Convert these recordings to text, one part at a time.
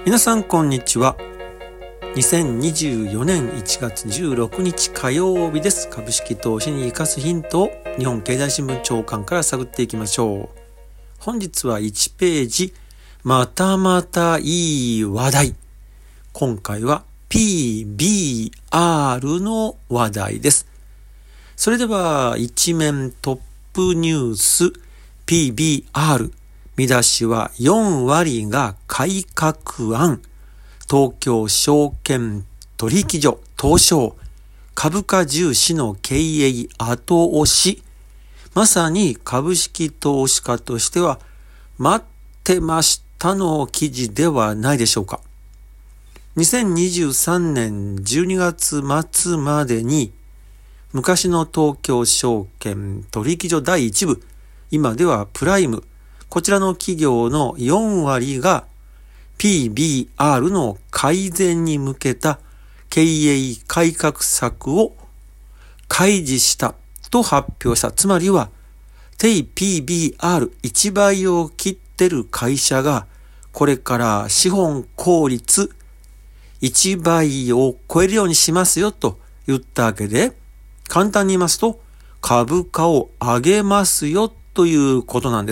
皆さんこんにちは。2024年1月16日火曜日です。株式投資に生かすヒントを日本経済新聞長官から探っていきましょう。本日は1ページ、またまたいい話題。今回は PBR の話題です。それでは一面トップニュース PBR。見出しは4割が改革案。東京証券取引所東証株価重視の経営後押し。まさに株式投資家としては待ってましたの記事ではないでしょうか。2023年12月末までに昔の東京証券取引所第1部、今ではプライム、こちらの企業の4割が PBR の改善に向けた経営改革策を開示したと発表した。つまりは、定 PBR1 倍を切ってる会社がこれから資本効率1倍を超えるようにしますよと言ったわけで、簡単に言いますと株価を上げますよということなんです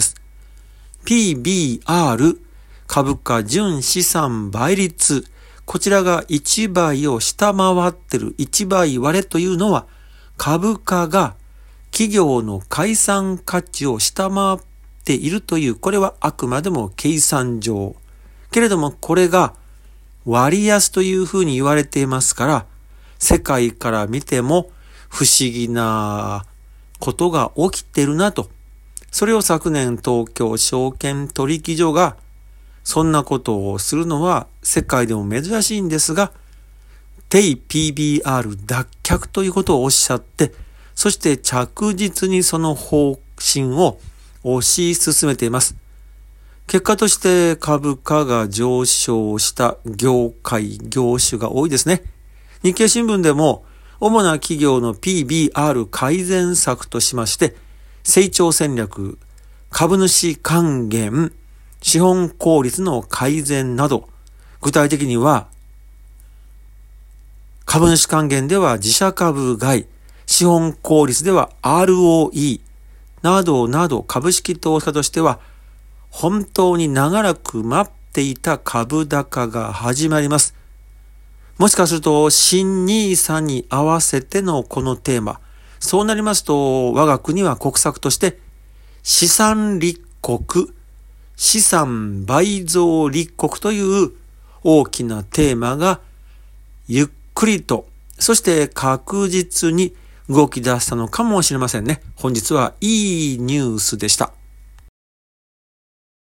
。PBR 株価純資産倍率、こちらが1倍を下回ってる。1倍割れというのは株価が企業の概算価値を下回っているという、これはあくまでも計算上。けれどもこれが割安というふうに言われていますから、世界から見ても不思議なことが起きてるなと。それを昨年東京証券取引所がそんなことをするのは世界でも珍しいんですが、定 PBR 脱却ということをおっしゃって、そして着実にその方針を推し進めています。結果として株価が上昇した業種が多いですね。日経新聞でも主な企業の PBR 改善策としまして、成長戦略、株主還元、資本効率の改善など、具体的には、株主還元では自社株買い、資本効率では ROE などなど、株式投資家としては本当に長らく待っていた株高が始まります。もしかすると新NISAに合わせてのこのテーマ、そうなりますと我が国は国策として資産立国、資産倍増立国という大きなテーマがゆっくりと、そして確実に動き出したのかもしれませんね。本日はいいニュースでした。